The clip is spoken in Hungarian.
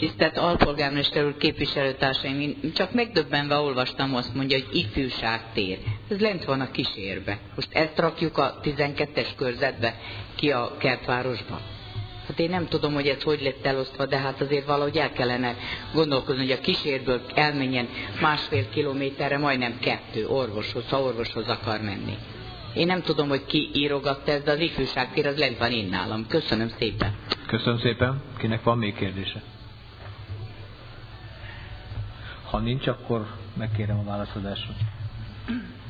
Tisztelt alpolgármester úr, képviselőtársaim, én csak megdöbbenve olvastam, azt mondja, hogy ifjúságtér. Ez lent van a Kísérbe. Most ezt rakjuk a 12-es körzetbe, ki a Kertvárosba. Hát én nem tudom, hogy ez hogy lett elosztva, de hát azért valahogy el kellene gondolkozni, hogy a Kísérből elmenjen 1,5 kilométerre, majdnem 2 orvoshoz, ha orvoshoz akar menni. Én nem tudom, hogy ki írogatta ezt, de az ifjúságtér az lent van én nálam. Köszönöm szépen. Köszönöm szépen. Kinek van még kérdése? Ha nincs, akkor megkérem a válaszadásra.